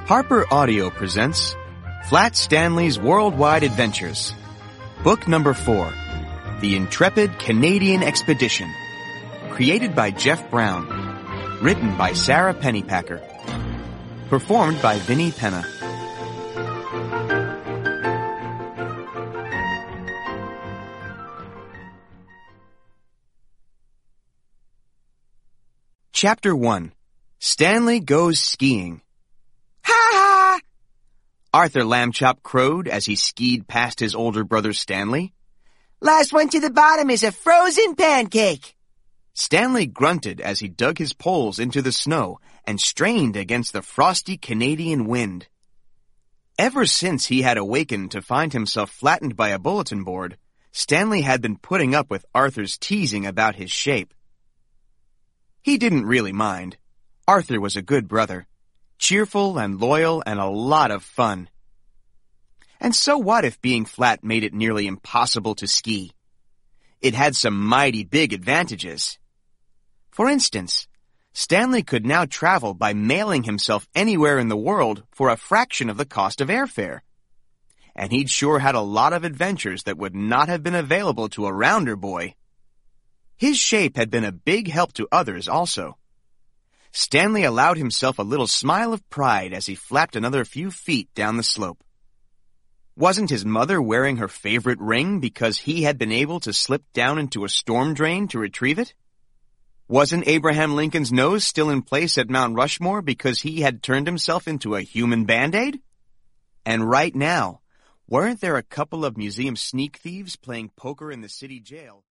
Harper Audio presents Flat Stanley's Worldwide Adventures. Book number 4, The Intrepid Canadian Expedition. Created by Jeff Brown. Written by Sarah Pennypacker. Performed by Vinnie Penna. Chapter 1. Stanley Goes Skiing. Ha ha! Arthur Lambchop crowed as he skied past his older brother Stanley. Last one to the bottom is a frozen pancake. Stanley grunted as he dug his poles into the snow and strained against the frosty Canadian wind. Ever since he had awakened to find himself flattened by a bulletin board, Stanley had been putting up with Arthur's teasing about his shape. He didn't really mind. Arthur was a good brother, cheerful and loyal and a lot of fun. And so what if being flat made it nearly impossible to ski? It had some mighty big advantages. For instance, Stanley could now travel by mailing himself anywhere in the world for a fraction of the cost of airfare. And he'd sure had a lot of adventures that would not have been available to a rounder boy. His shape had been a big help to others also. Stanley allowed himself a little smile of pride as he flapped another few feet down the slope. Wasn't his mother wearing her favorite ring because he had been able to slip down into a storm drain to retrieve it? Wasn't Abraham Lincoln's nose still in place at Mount Rushmore because he had turned himself into a human Band-Aid? And right now, weren't there a couple of museum sneak thieves playing poker in the city jail?